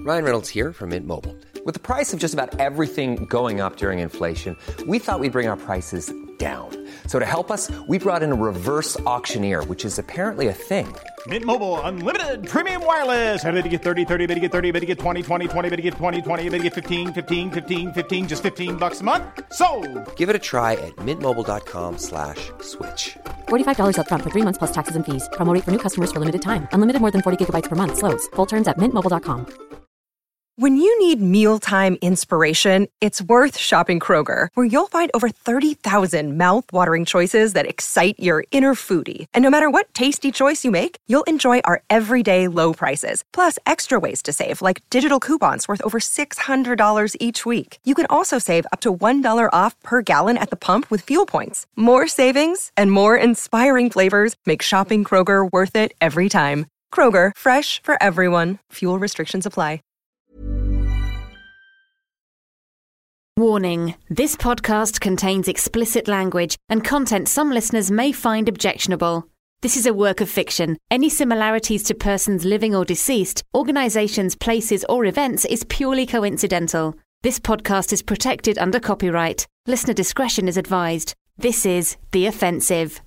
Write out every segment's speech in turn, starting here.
Ryan Reynolds here from Mint Mobile. With the price of just about everything going up during inflation, we thought we'd bring our prices down. So to help us, we brought in a reverse auctioneer, which is apparently a thing. Mint Mobile Unlimited Premium Wireless. How to get 30, 30, bit to get 30, bit to get 20, 20, 20, bit to get 20, 20, bit to get 15, 15, 15, 15, just $15 a month? Sold! Give it a try at mintmobile.com/switch. $45 up front for 3 months plus taxes and fees. Promo rate for new customers for limited time. Unlimited more than 40 gigabytes per month. Slows full terms at mintmobile.com. When you need mealtime inspiration, it's worth shopping Kroger, where you'll find over 30,000 mouth-watering choices that excite your inner foodie. And no matter what tasty choice you make, you'll enjoy our everyday low prices, plus extra ways to save, like digital coupons worth over $600 each week. You can also save up to $1 off per gallon at the pump with fuel points. More savings and more inspiring flavors make shopping Kroger worth it every time. Kroger, fresh for everyone. Fuel restrictions apply. Warning, this podcast contains explicit language and content some listeners may find objectionable. This is a work of fiction. Any similarities to persons living or deceased, organisations, places or events is purely coincidental. This podcast is protected under copyright. Listener discretion is advised. This is The Offensive.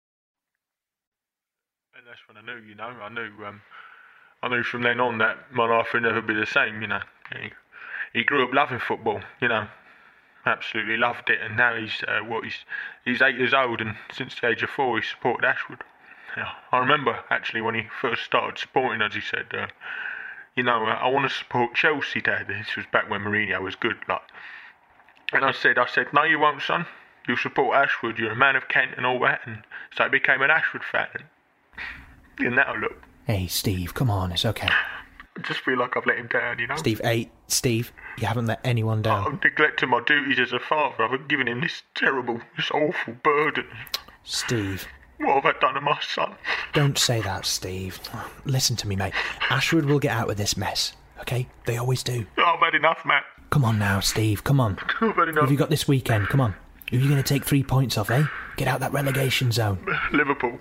And that's when I knew, I knew from then on that my life would never be the same, He grew up loving football, absolutely loved it, and now he's 8 years old, and since the age of 4 he supported Ashwood. I remember actually when he first started supporting us, he said, I want to support Chelsea, Dad. This was back when Mourinho was good, And I said, no you won't, son. You'll support Ashwood, you're a man of Kent and all that, and so I became an Ashwood fan. And now look. Hey, Steve, come on, it's okay. I just feel like I've let him down, Steve, you haven't let anyone down. I've neglected my duties as a father. I've given him this awful burden. Steve. What have I done to my son? Don't say that, Steve. Listen to me, mate. Ashwood will get out of this mess, okay? They always do. I've had enough, Matt. Come on now, Steve, come on. I've had enough. What have you got this weekend? Come on. Who are you going to take 3 points off, eh? Get out that relegation zone. Liverpool.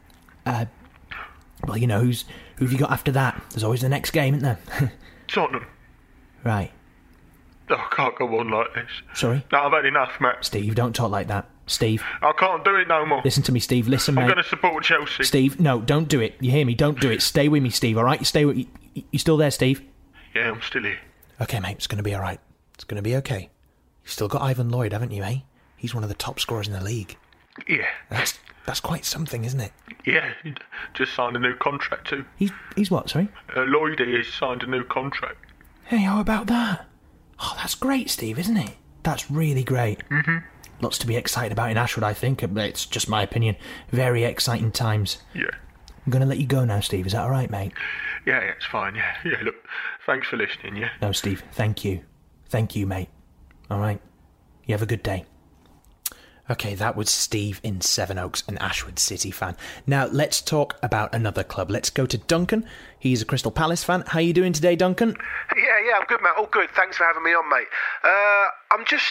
Well, who have you got after that? There's always the next game, isn't there? Tottenham. Right. I can't go on like this. Sorry? No, I've had enough, Matt. Steve, don't talk like that. Steve. I can't do it no more. Listen to me, Steve. Listen, mate. I'm going to support Chelsea. Steve, no, don't do it. You hear me? Don't do it. Stay with me, Steve, all right? Stay with me. You still there, Steve? Yeah, I'm still here. Okay, mate, it's going to be all right. It's going to be okay. You've still got Ivan Lloyd, haven't you, eh? He's one of the top scorers in the league. Yeah. That's quite something, isn't it? Yeah, he just signed a new contract too. He's what, sorry? Lloyd has signed a new contract. Hey, how about that? Oh, that's great, Steve, isn't it? That's really great. Mm-hmm. Lots to be excited about in Ashwood, I think. It's just my opinion. Very exciting times. Yeah. I'm going to let you go now, Steve. Is that all right, mate? Yeah, it's fine, yeah. Yeah, look, thanks for listening, yeah? No, Steve, thank you. Thank you, mate. All right. You have a good day. Okay, that was Steve in Sevenoaks, an Ashwood City fan. Now, let's talk about another club. Let's go to Duncan. He's a Crystal Palace fan. How are you doing today, Duncan? Yeah, I'm good, mate. All good. Thanks for having me on, mate. I'm just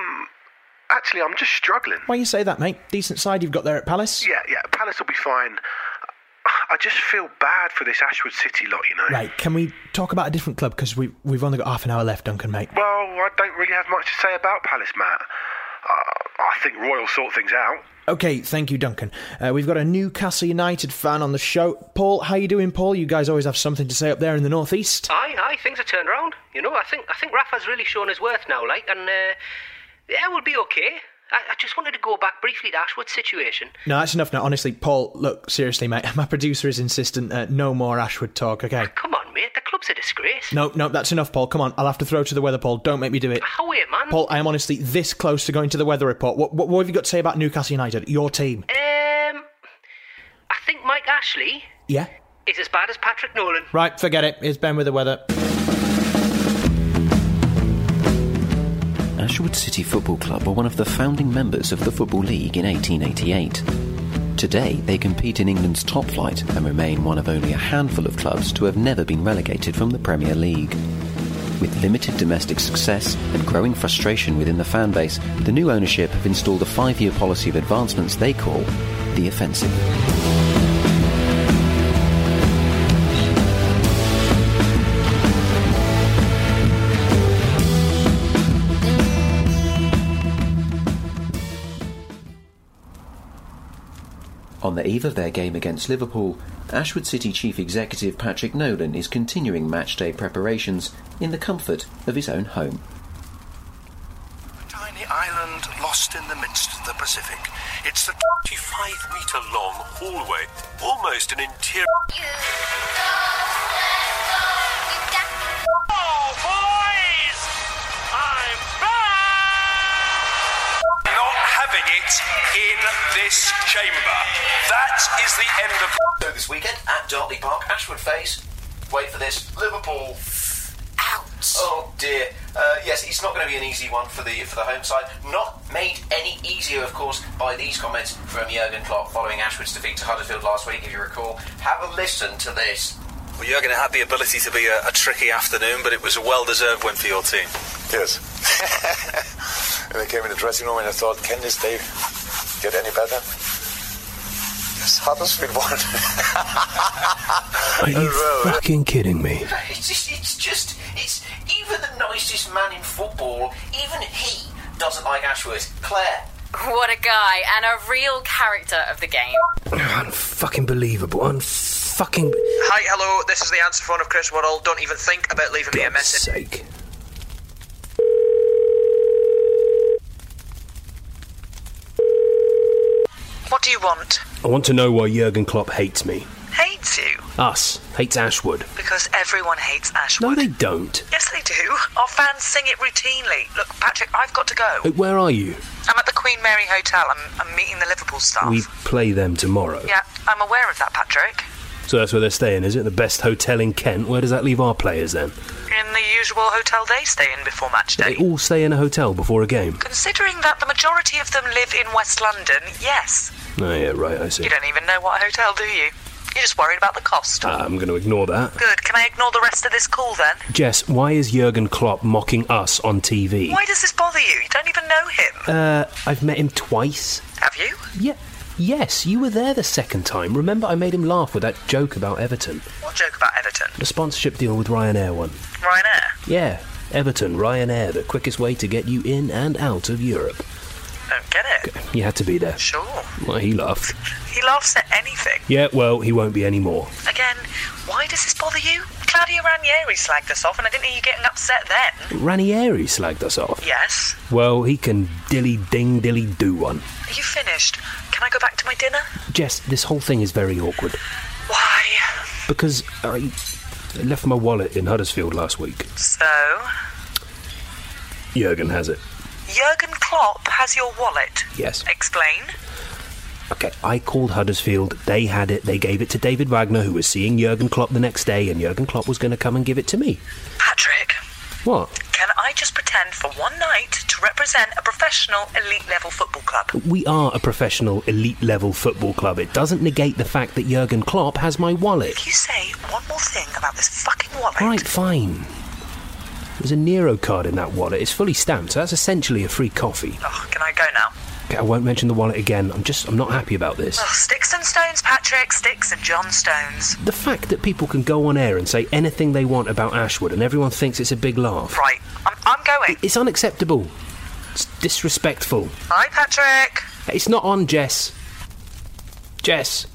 struggling. Why you say that, mate? Decent side you've got there at Palace? Yeah, Palace will be fine. I just feel bad for this Ashwood City lot, Right, can we talk about a different club? Because we've only got half an hour left, Duncan, mate. Well, I don't really have much to say about Palace, Matt. I think Royal sort things out. Okay, thank you, Duncan. We've got a Newcastle United fan on the show. Paul, how you doing, Paul? You guys always have something to say up there in the northeast. Aye, things are turned around. I think Rafa's really shown his worth now, and we'll be okay. I just wanted to go back briefly to Ashwood's situation. No, that's enough now. Honestly, Paul, look, seriously, mate, my producer is insistent. No more Ashwood talk, okay? Come on, mate, the club's a disgrace. No, that's enough, Paul. Come on, I'll have to throw to the weather, Paul. Don't make me do it. Oh, wait, man. Paul, I am honestly this close to going to the weather report. What have you got to say about Newcastle United, your team? I think Mike Ashley... Yeah? ...is as bad as Patrick Nolan. Right, forget it. Here's Ben with the weather. Ashwood City Football Club were one of the founding members of the Football League in 1888. Today, they compete in England's top flight and remain one of only a handful of clubs to have never been relegated from the Premier League. With limited domestic success and growing frustration within the fan base, the new ownership have installed a 5-year policy of advancements they call The Offensive. On the eve of their game against Liverpool, Ashwood City Chief Executive Patrick Nolan is continuing matchday preparations in the comfort of his own home. A tiny island lost in the midst of the Pacific. It's the 25-metre-long hallway, almost an interior... Oh, boys! I'm back! Not having it in this chamber. That is the end of... So this weekend at Dartley Park, Ashwood face. Wait for this. Liverpool. Out. Oh dear. Yes, it's not going to be an easy one for the home side. Not made any easier, of course, by these comments from Jurgen Klopp following Ashwood's defeat to Huddersfield last week. If you recall, have a listen to this. Well, Jurgen had the ability to be a tricky afternoon, but it was a well-deserved win for your team. Yes. And I came in the dressing room and I thought, can this day get any better? Yes, Huddersfield won. Are you fucking kidding me? It's even the nicest man in football, even he doesn't like Ashwood. Claire. What a guy, and a real character of the game. Unfucking believable. Unfucking... Hi, hello, this is the answer phone of Chris Waddle. Don't even think about leaving me a message. For God's sake. What do you want? I want to know why Jurgen Klopp hates me. Hates you? Us. Hates Ashwood. Because everyone hates Ashwood. No, they don't. Yes, they do. Our fans sing it routinely. Look, Patrick, I've got to go. Where are you? I'm at the Queen Mary Hotel. I'm meeting the Liverpool staff. We play them tomorrow. Yeah, I'm aware of that, Patrick. So that's where they're staying, is it? The best hotel in Kent? Where does that leave our players then? In the usual hotel they stay in before match day. They all stay in a hotel before a game? Considering that the majority of them live in West London, yes. Oh, yeah, right, I see. You don't even know what a hotel, do you? You're just worried about the cost. I'm going to ignore that. Good. Can I ignore the rest of this call, then? Jess, why is Jurgen Klopp mocking us on TV? Why does this bother you? You don't even know him. I've met him twice. Have you? Yeah. Yes, you were there the second time. Remember, I made him laugh with that joke about Everton. What joke about Everton? The sponsorship deal with Ryanair one. Ryanair? Yeah, Everton, Ryanair, the quickest way to get you in and out of Europe. Don't get it. You had to be there. Sure. Well, he laughed. He laughs at anything. Yeah, well, he won't be anymore. Again, why does this bother you? Claudio Ranieri slagged us off and I didn't hear you getting upset then. Ranieri slagged us off? Yes. Well, he can dilly-do one. Are you finished? Can I go back to my dinner? Jess, this whole thing is very awkward. Why? Because I left my wallet in Huddersfield last week. So? Jurgen has it. Jurgen Klopp has your wallet? Yes. Explain. Okay, I called Huddersfield, they had it, they gave it to David Wagner, who was seeing Jurgen Klopp the next day, and Jurgen Klopp was going to come and give it to me. Patrick. What? Can I just pretend for one night to represent a professional elite-level football club? We are a professional elite-level football club. It doesn't negate the fact that Jurgen Klopp has my wallet. If you say one more thing about this fucking wallet... Right, fine. There's a Nero card in that wallet. It's fully stamped, so that's essentially a free coffee. Oh, can I go now? Okay, I won't mention the wallet again. I'm not happy about this. Oh, sticks and stones, Patrick. Sticks and John Stones. The fact that people can go on air and say anything they want about Ashwood and everyone thinks it's a big laugh. Right, I'm going. It's unacceptable. It's disrespectful. Hi, Patrick. It's not on, Jess. Jess.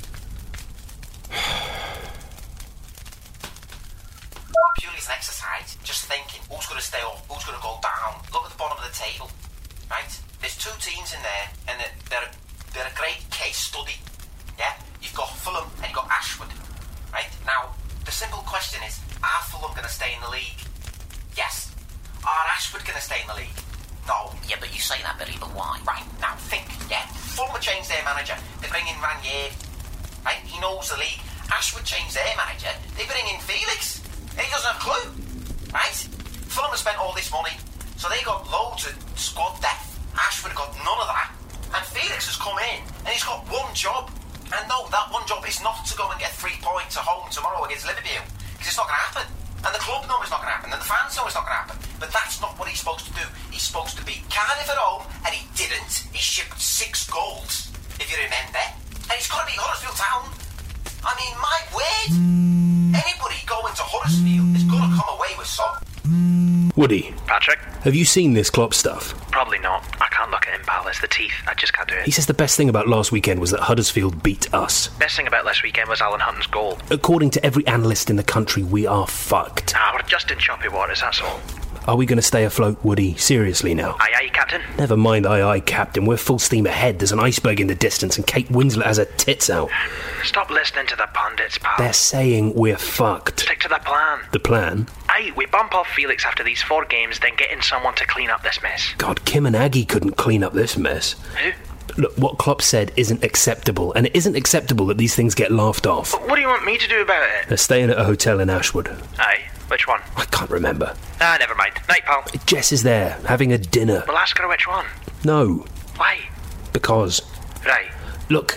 Purely as an exercise, just thinking, who's going to stay up, who's going to go down. Look at the bottom of the table, right? There's two teams in there, and they're a great case study, yeah? You've got Fulham and you've got Ashwood, right? Now, the simple question is, are Fulham going to stay in the league? Yes. Are Ashwood going to stay in the league? No. Yeah, but you say that, Billy, but why? Right, now think, yeah? Fulham have changed their manager. They bring in Ranieri, right? He knows the league. Ashwood changed their manager. They bring in Felix. He doesn't have a clue, right? Fulham have spent all this money, so they got loads of squad depth. Ashwood got none of that. And Felix has come in, and he's got one job. And no, that one job is not to go and get 3 points at home tomorrow against Liverpool, because it's not going to happen. And the club know it's not going to happen, and the fans know it's not going to happen. But that's not what he's supposed to do. He's supposed to beat Cardiff at home, and he didn't. He shipped 6 goals, if you remember. And he's got to beat Huddersfield Town. I mean, my word. Anybody going to Huddersfield is going to come away with some. Woody. Patrick? Have you seen this Klopp stuff? Probably not. I can't look at him, pal. It's the teeth. I just can't do it. He says the best thing about last weekend was that Huddersfield beat us. Best thing about last weekend was Alan Hutton's goal. According to every analyst in the country, we are fucked. We're just in choppy waters, that's all. Are we going to stay afloat, Woody? Seriously now? Aye, aye, Captain. Never mind aye, Captain. We're full steam ahead. There's an iceberg in the distance and Kate Winslet has her tits out. Stop listening to the pundits, pal. They're saying we're fucked. Stick to the plan. The plan? Aye, we bump off Felix after these 4 games, then get in someone to clean up this mess. God, Kim and Aggie couldn't clean up this mess. Who? Look, what Klopp said isn't acceptable, and it isn't acceptable that these things get laughed off. What do you want me to do about it? They're staying at a hotel in Ashwood. Aye, which one? I can't remember. Never mind. Night, pal. Jess is there, having a dinner. Well, ask her which one. No. Why? Because. Right. Look,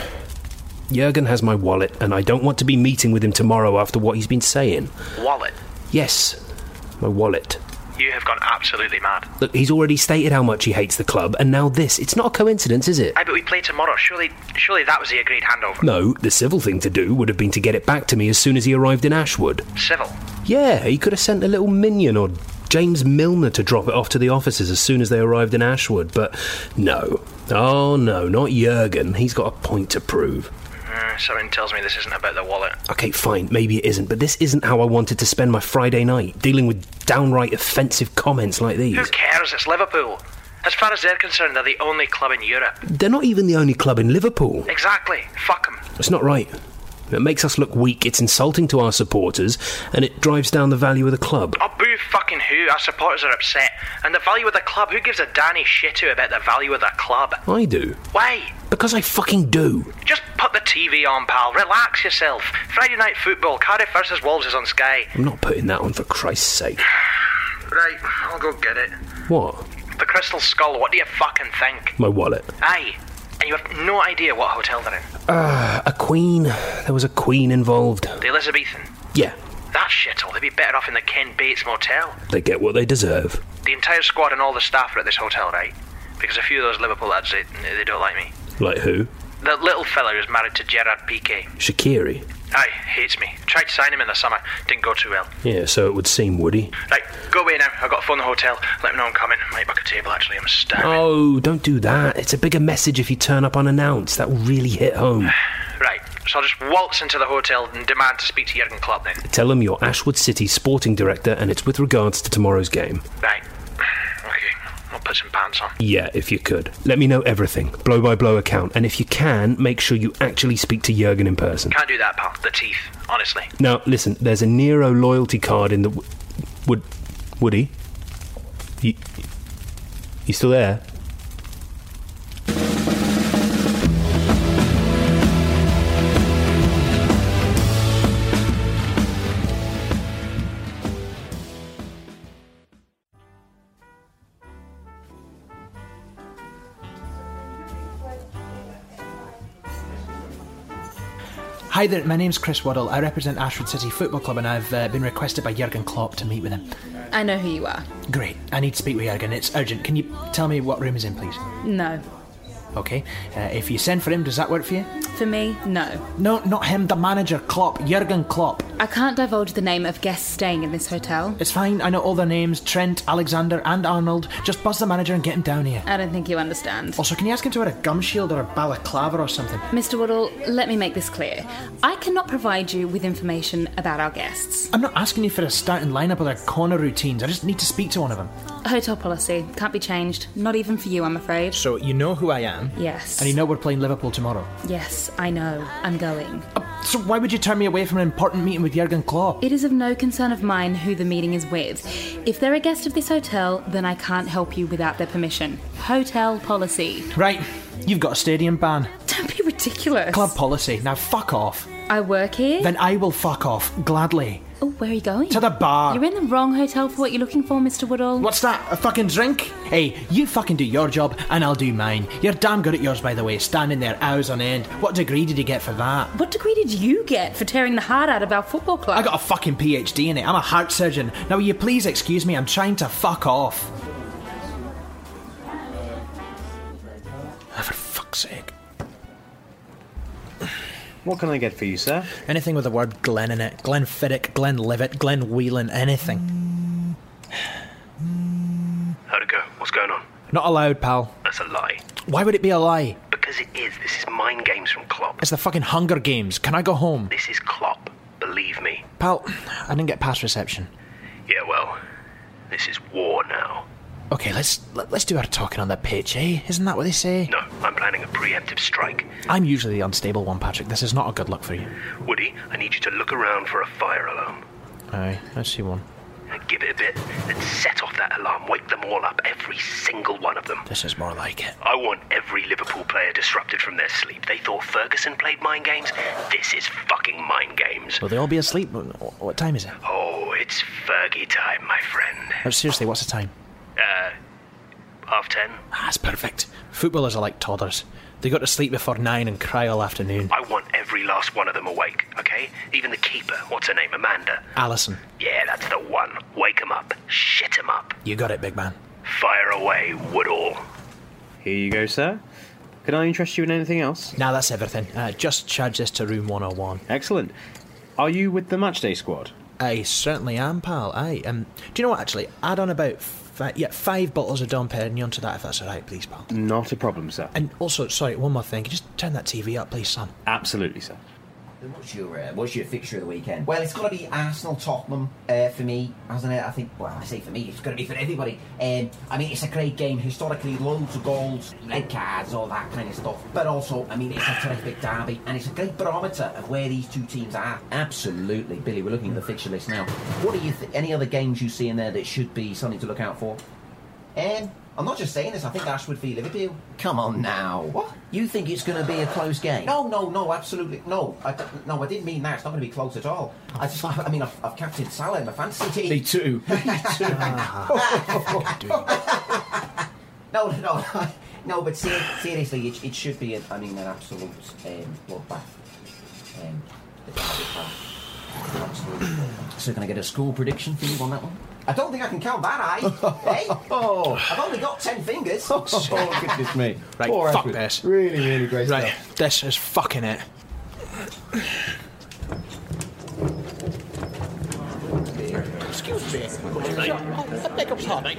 Jurgen has my wallet, and I don't want to be meeting with him tomorrow after what he's been saying. Wallet? Yes, my wallet. You have gone absolutely mad. Look, he's already stated how much he hates the club, and now this. It's not a coincidence, is it? Aye, but we play tomorrow. Surely that was the agreed handover. No, the civil thing to do would have been to get it back to me as soon as he arrived in Ashwood. Civil? Yeah, he could have sent a little minion or James Milner to drop it off to the officers as soon as they arrived in Ashwood, but no. Oh no, not Jurgen. He's got a point to prove. Something tells me this isn't about the wallet. Okay, fine, maybe it isn't, but this isn't how I wanted to spend my Friday night, dealing with downright offensive comments like these. Who cares? It's Liverpool. As far as they're concerned, they're the only club in Europe. They're not even the only club in Liverpool. Exactly. Fuck them. It's not right. It makes us look weak, it's insulting to our supporters, and it drives down the value of the club. Oh, boo fucking who? Our supporters are upset. And the value of the club? Who gives a Danny shit about the value of the club? I do. Why? Because I fucking do. Just put the TV on, pal. Relax yourself. Friday night football. Cardiff versus Wolves is on Sky. I'm not putting that on for Christ's sake. Right, I'll go get it. What? The Crystal Skull. What do you fucking think? My wallet. Aye. And you have no idea what hotel they're in. A queen. There was a queen involved. The Elizabethan? Yeah. That shithole. They'd be better off in the Ken Bates Motel. They get what they deserve. The entire squad and all the staff are at this hotel, right? Because a few of those Liverpool lads, they don't like me. Like who? The little fella who's married to Gerard Piqué. Shaqiri? Aye, hates me. Tried to sign him in the summer. Didn't go too well. Yeah, so it would seem, Woody. Right, go away now. I've got to phone the hotel. Let them know I'm coming. Might book a table, actually. I'm starving. Oh, don't do that. It's a bigger message if you turn up unannounced. That will really hit home. Right, so I'll just waltz into the hotel and demand to speak to Jurgen Klopp then. Tell him you're Ashwood City sporting director and it's with regards to tomorrow's game. Right. Okay, I'll put some pants on. Yeah, if you could. Let me know everything. Blow-by-blow account. And if you can, make sure you actually speak to Jurgen in person. Can't do that, pal. The teeth, honestly. Now, listen, there's a Nero loyalty card in the... Woody? You still there? Hi there, my name's Chris Waddle. I represent Ashwood City Football Club and I've been requested by Jurgen Klopp to meet with him. I know who you are. Great. I need to speak with Jurgen. It's urgent. Can you tell me what room he's in, please? No. Okay. If you send for him, does that work for you? For me, no. No, not him, the manager, Klopp. Jurgen Klopp. I can't divulge the name of guests staying in this hotel. It's fine. I know all their names. Trent, Alexander and Arnold. Just buzz the manager and get him down here. I don't think you understand. Also, can you ask him to wear a gum shield or a balaclava or something? Mr. Waddle, let me make this clear. I cannot provide you with information about our guests. I'm not asking you for a starting lineup or their corner routines. I just need to speak to one of them. Hotel policy. Can't be changed. Not even for you, I'm afraid. So, you know who I am? Yes. And you know we're playing Liverpool tomorrow? Yes, I know. I'm going. So why would you turn me away from an important meeting with Jurgen Klopp? It is of no concern of mine who the meeting is with. If they're a guest of this hotel, then I can't help you without their permission. Hotel policy. Right. You've got a stadium ban. Don't be ridiculous. Club policy. Now fuck off. I work here? Then I will fuck off, gladly. Oh, where are you going? To the bar. You're in the wrong hotel for what you're looking for, Mr. Woodall. What's that? A fucking drink? Hey, you fucking do your job and I'll do mine. You're damn good at yours, by the way, standing there hours on end. What degree did you get for that? What degree did you get for tearing the heart out of our football club? I got a fucking PhD in it. I'm a heart surgeon. Now will you please excuse me? I'm trying to fuck off. Oh, for fuck's sake. What can I get for you, sir? Anything with the word Glen in it. Glenfiddich, Glenlivet, Glen Whelan, anything. How'd it go? What's going on? Not allowed, pal. That's a lie. Why would it be a lie? Because it is. This is mind games from Klopp. It's the fucking Hunger Games. Can I go home? This is Klopp. Believe me. Pal, I didn't get past reception. Yeah, well, this is war now. Okay, let's do our talking on the pitch, eh? Isn't that what they say? No, I'm planning a preemptive strike. I'm usually the unstable one, Patrick. This is not a good look for you. Woody, I need you to look around for a fire alarm. Aye, I see one. Give it a bit, then set off that alarm. Wake them all up, every single one of them. This is more like it. I want every Liverpool player disrupted from their sleep. They thought Ferguson played mind games. This is fucking mind games. Will they all be asleep? What time is it? Oh, it's Fergie time, my friend. Oh, seriously, what's the time? 10:30. That's perfect. Footballers are like toddlers. They go to sleep before 9 and cry all afternoon. I want every last one of them awake, okay? Even the keeper. What's her name? Amanda? Alison. Yeah, that's the one. Wake 'em up. Shit 'em up. You got it, big man. Fire away, Woodall. Here you go, sir. Can I interest you in anything else? Nah, that's everything. Just charge this to room 101. Excellent. Are you with the matchday squad? I certainly am, pal. Aye. Do you know what, actually? Add on about 5 bottles of Dom Perignon to that, if that's all right, please, pal. Not a problem, sir. And also, sorry, one more thing. Can you just turn that TV up, please, son? Absolutely, sir. What's your fixture of the weekend? Well, it's got to be Arsenal-Tottenham for me, hasn't it? I think, well, I say for me, it's going to be for everybody. I mean, it's a great game. Historically, loads of goals, red cards, all that kind of stuff. But also, I mean, it's a terrific derby, and it's a great barometer of where these two teams are. Absolutely. Billy, we're looking at the fixture list now. What do you any other games you see in there that should be something to look out for? I'm not just saying this, I think Ashwood v Liverpool. Come on now. What? You think it's going to be a close game? No, absolutely. No, I didn't mean that. It's not going to be close at all. I've captained Salah in my fantasy team. Me too. No, but seriously, it should be, an absolute bloodbath. So can I get a score prediction for you on that one? I don't think I can count that high. Hey? I've only got 10 fingers. Oh, goodness me. Right, poor fuck effort. this. Really, really great right, stuff. This is fucking it. Excuse me. I beg your pardon.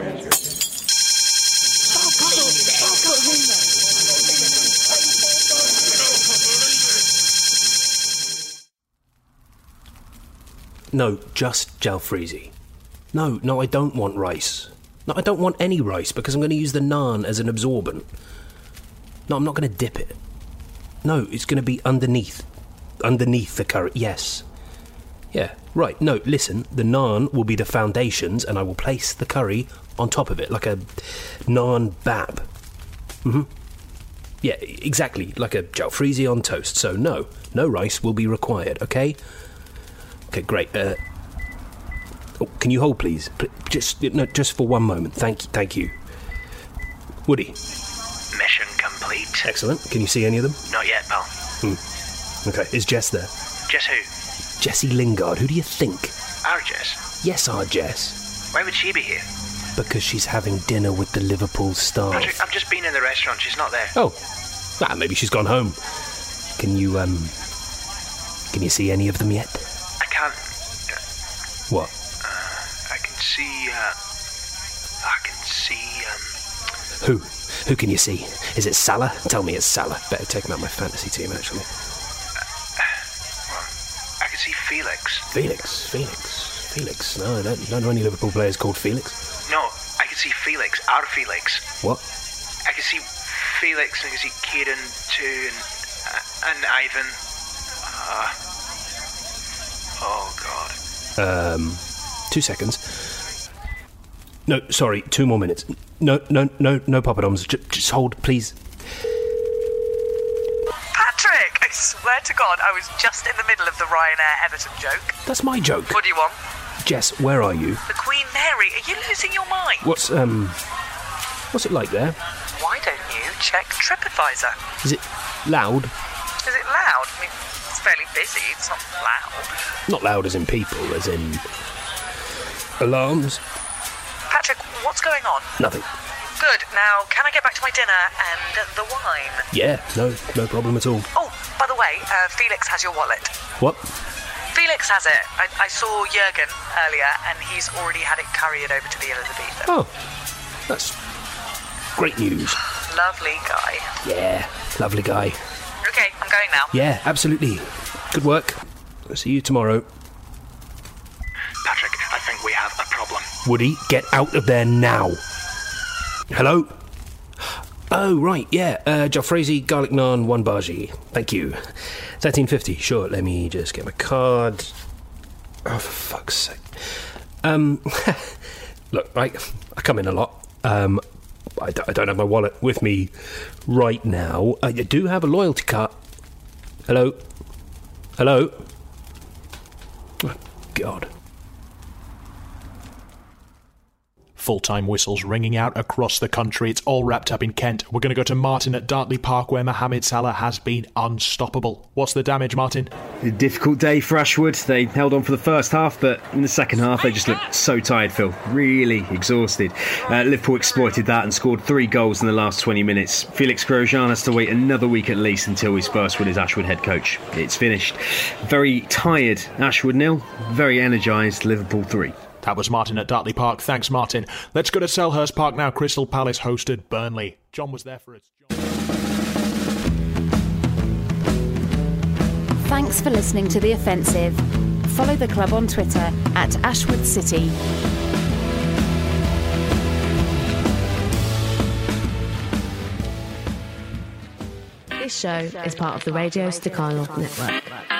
No, just jalfrezi. No, I don't want rice. No, I don't want any rice because I'm going to use the naan as an absorbent. No, I'm not going to dip it. No, it's going to be underneath the curry. Yes. Yeah, right. No, listen, the naan will be the foundations and I will place the curry on top of it like a naan bab. Yeah, exactly, like a jalfrezi on toast. So no rice will be required, okay? Okay, great. Can you hold, please? Just for one moment. Thank you. Woody. Mission complete. Excellent. Can you see any of them? Not yet, pal. Okay, is Jess there? Jess who? Jessie Lingard. Who do you think? Our Jess? Yes, our Jess. Why would she be here? Because she's having dinner with the Liverpool staff. Patrick, I've just been in the restaurant. She's not there. Oh. Maybe she's gone home. Can you see any of them yet? I can't. What? I can see. Who can you see? Is it Salah? Tell me it's Salah. Better take him out my fantasy team, actually. I can see Felix. Felix. No, I don't know any Liverpool players called Felix. No, I can see Felix. Our Felix. What? I can see Felix and I can see Kieran too, and Ivan. Oh God. 2 seconds. No, sorry, 2 more minutes. No, poppadoms. Just hold, please. Patrick, I swear to God, I was just in the middle of the Ryanair Everton joke. That's my joke. What do you want? Jess, where are you? The Queen Mary. Are you losing your mind? What's it like there? Why don't you check TripAdvisor? Is it loud? Is it loud? I mean, it's fairly busy. It's not loud. Not loud as in people, as in alarms. Patrick, what's going on? Nothing. Good. Now, can I get back to my dinner and the wine? Yeah, no problem at all. Oh, by the way, Felix has your wallet. What? Felix has it. I saw Jurgen earlier, and he's already had it couriered over to the Elizabethan. Oh, that's great news. Lovely guy. Yeah, lovely guy. Okay, I'm going now. Yeah, absolutely. Good work. I'll see you tomorrow. Patrick, I think we have a problem. Woody, get out of there now. Hello? Oh, right, yeah. Jalfrezi, garlic naan, 1 bhaji. Thank you. 13.50. Sure, let me just get my card. Oh, for fuck's sake. Look, I come in a lot. I don't have my wallet with me right now. I do have a loyalty card. Hello? Hello? Oh, God. Full-time whistles ringing out across the country. It's all wrapped up in Kent. We're going to go to Martin at Dartley Park, where Mohamed Salah has been unstoppable. What's the damage, Martin? A difficult day for Ashwood. They held on for the first half, but in the second half they just looked so tired, Phil. Really exhausted. Liverpool exploited that and scored 3 goals in the last 20 minutes. Felix Grosjean has to wait another week at least until his first win as Ashwood head coach. It's finished. Very tired Ashwood 0, very energised Liverpool 3. That was Martin at Dartley Park. Thanks, Martin. Let's go to Selhurst Park now. Crystal Palace hosted Burnley. John was there for us. Thanks for listening to The Offensive. Follow the club on Twitter at Ashwood City. This show is part of the Radio Stakhanov Network.